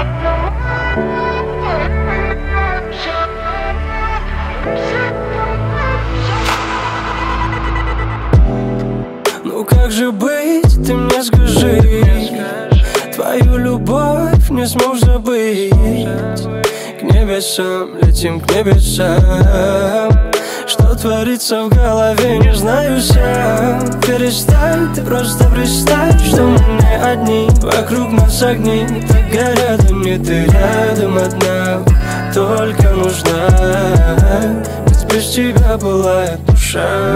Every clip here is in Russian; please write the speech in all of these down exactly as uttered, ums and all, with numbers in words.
Ну как же быть, ты мне скажи. Твою любовь не сможешь забыть. К небесам, летим к небесам. Что творится в голове, не знаю сам. Перестань, ты просто представь, что мы не одни. Вокруг нас огни, так горят, и мне ты рядом одна. Только нужна, ведь без тебя была душа.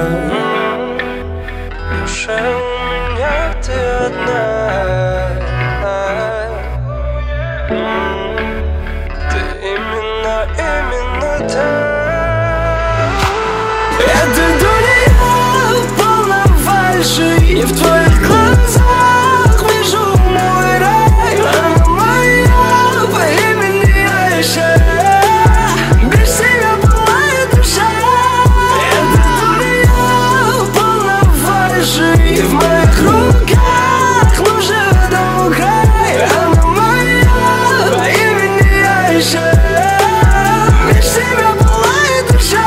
Душа у меня, ты одна. Ты именно, именно та. Эта дуня полна фальши, и в твоих глазах вижу мой рай. Она моя по имени Айша. Без тебя пылает душа. Эта дуня полна фальши, и в моих руках лужа до край. Она моя по имени Айша. Без тебя пылает душа.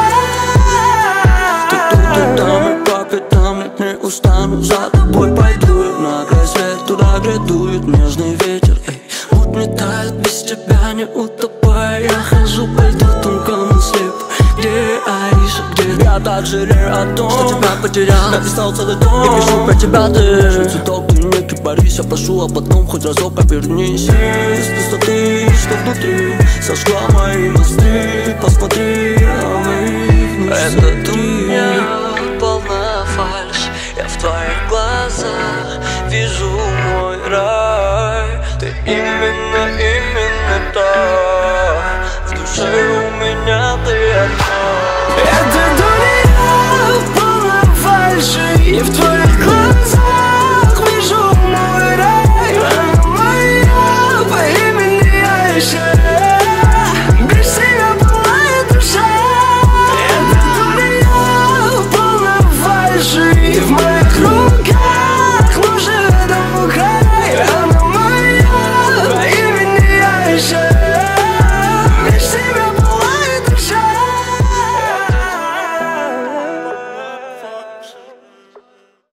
Не устану, за тобой пойду я на край свет, туда, где дует нежный ветер. Эй, угнетает, без тебя не утопая. Я хожу по льду тонкому слеп. Где Аиша, где я так жалею о том, что тебя потерял. Написал целый том, и пишу про тебя ты. Цветок, ты не кипарись, я прошу, а потом хоть разок повернись. Если ты, что внутри, сожгла мои мосты. Посмотри, а мы это ты. Полна фальшь, я в твоих глазах вижу мой рай. Ты именно, именно та. В душе у меня ты одна. Эта дуня полна фальши, и в твоих глазах